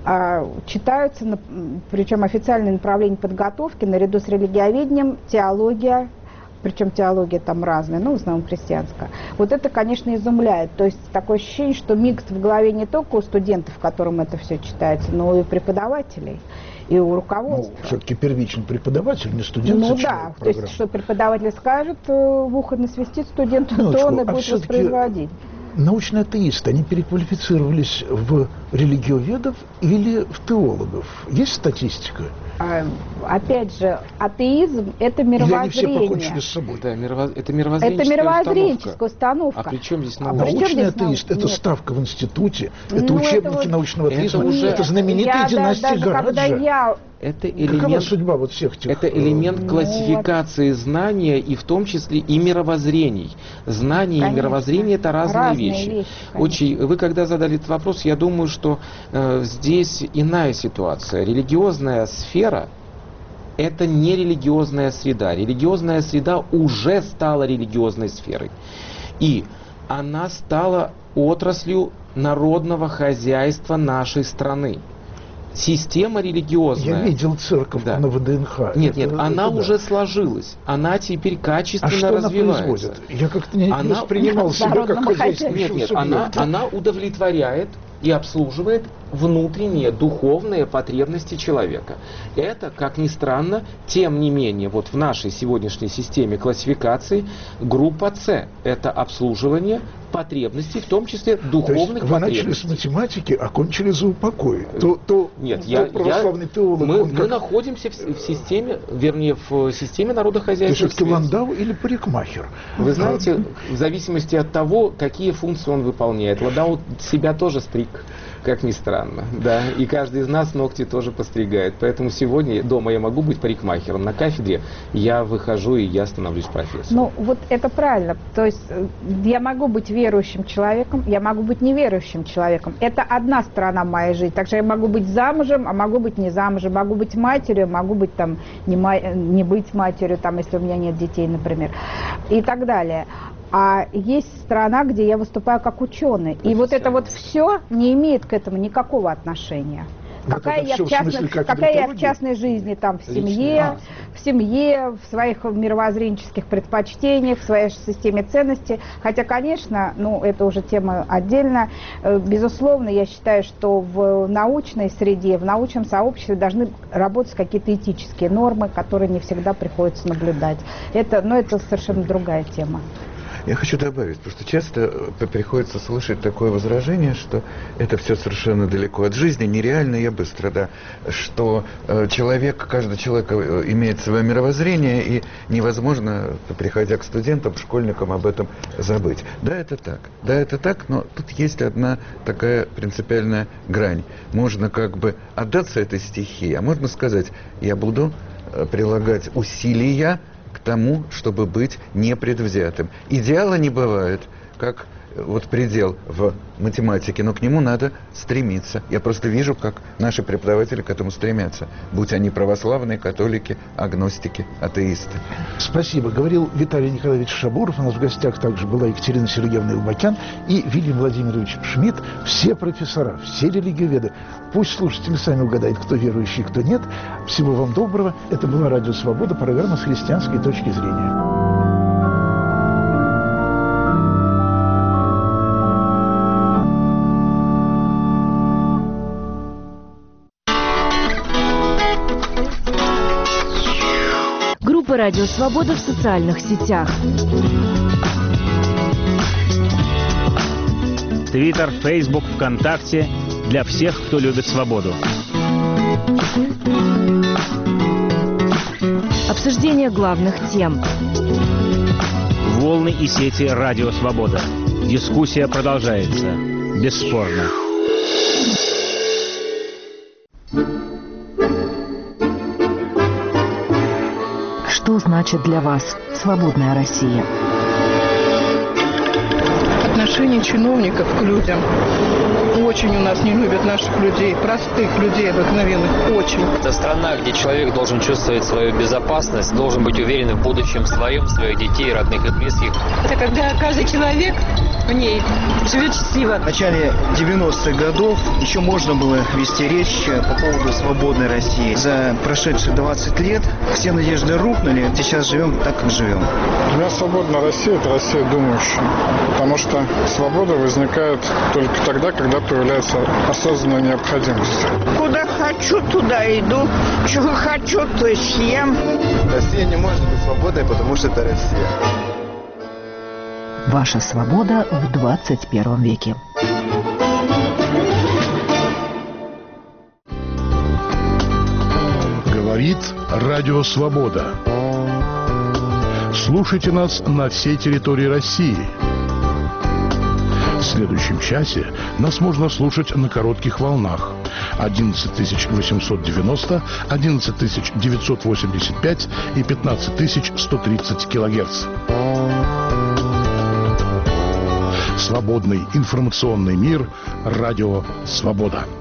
читаются, причем официальные направления подготовки, наряду с религиоведением, теология, причем теология там разная, но в основном христианская. Вот это, конечно, изумляет. То есть такое ощущение, что микс в голове не только у студентов, которым это все читается, но и у преподавателей, и у руководства. Ну, все-таки первичный преподаватель, не студент. Ну да, то есть что преподаватель скажет, в ухо насвистит студенту, то он и будет воспроизводить. Научные атеисты, они переквалифицировались в религиоведов или в теологов? Есть статистика? Опять же, атеизм – это мировоззрение. Или они все покончили с собой? Да, это мировоззренческая это мировоззренческая установка. А при чем здесь наука? наука? Научный атеист – это ставка в институте, это учебники научного атеизма, это знаменитая династия Гараджа. Это элемент, какова судьба вот всех этих? Это элемент классификации знания, и в том числе и мировоззрений. Знание и мировоззрение – это разные вещи. Вы когда задали этот вопрос, я думаю, что здесь иная ситуация. Религиозная сфера – это не религиозная среда. Религиозная среда уже стала религиозной сферой. И она стала отраслью народного хозяйства нашей страны. Система религиозная. Я видел церковь на ВДНХ. Нет, она уже сложилась. Она теперь качественно развивается. Она производит? Я как-то не воспринимал себя как хозяйственный. Нет, она удовлетворяет и обслуживает внутренние духовные потребности человека. Это, как ни странно, тем не менее, вот в нашей сегодняшней системе классификации группа С – это обслуживание потребностей, в том числе духовных потребностей. Вы начали с математики, а кончили за упокой. Нет, православный теолог. Мы находимся в системе, вернее, в системе народохозяйственных связей. Ландау или парикмахер? Вы знаете, в зависимости от того, какие функции он выполняет. Ландау себя тоже стриг, как ни странно. Да? И каждый из нас ногти тоже постригает. Поэтому сегодня дома я могу быть парикмахером. На кафедре я выхожу и я становлюсь профессором. Ну, вот это правильно. То есть я могу быть верующим человеком, я могу быть неверующим человеком. Это одна сторона моей жизни. Также я могу быть замужем, а могу быть не замужем. Могу быть матерью, могу быть там не быть матерью, там, если у меня нет детей, например. И так далее. А есть страна, где я выступаю как ученый. И вот это вот все не имеет к этому никакого отношения. Какая я в частной жизни, там, в семье, в своих мировоззренческих предпочтениях, в своей системе ценностей. Хотя, конечно, ну, это уже тема отдельная. Безусловно, я считаю, что в научной среде, в научном сообществе должны работать какие-то этические нормы, которые не всегда приходится наблюдать. Это совершенно другая тема. Я хочу добавить, потому что часто приходится слышать такое возражение, что это все совершенно далеко от жизни, нереально и быстро, да, что каждый человек имеет свое мировоззрение, и невозможно, приходя к студентам, школьникам, об этом забыть. Да, это так, но тут есть одна такая принципиальная грань. Можно как бы отдаться этой стихии, а можно сказать, я буду прилагать усилия к тому, чтобы быть непредвзятым. Идеала не бывает, как вот предел в математике, но к нему надо стремиться. Я просто вижу, как наши преподаватели к этому стремятся, будь они православные, католики, агностики, атеисты. Спасибо. Говорил Виталий Николаевич Шабуров. У нас в гостях также была Екатерина Сергеевна Илбакян и Вильям Владимирович Шмидт. Все профессора, все религиоведы. Пусть слушатели сами угадают, кто верующий, кто нет. Всего вам доброго. Это была Радио Свобода, программа с христианской точки зрения. Радио Свобода в социальных сетях. Твиттер, Фейсбук, ВКонтакте. Для всех, кто любит свободу. Обсуждение главных тем. Волны и сети Радио Свобода. Дискуссия продолжается. Бесспорно. Что значит для вас свободная Россия? отношение чиновников к людям. Очень у нас не любят наших людей, простых людей обыкновенных, очень. Это страна, где человек должен чувствовать свою безопасность, должен быть уверен в будущем своем, своих детей, родных и близких. Это когда каждый человек в ней живет счастливо. В начале 90-х годов еще можно было вести речь по поводу свободной России. За прошедшие 20 лет все надежды рухнули. Сейчас живем так, как живем. Для меня свободная Россия – это Россия думающая. Потому что свобода возникает только тогда, когда появляется осознанная необходимость. Куда хочу, туда иду. Чего хочу, то съем. Россия не может быть свободной, потому что это Россия. Ваша свобода в 21 веке. Говорит Радио Свобода. Слушайте нас на всей территории России. В следующем часе нас можно слушать на коротких волнах 11890, 11985 и 15130 килогерц. Свободный информационный мир. Радио Свобода.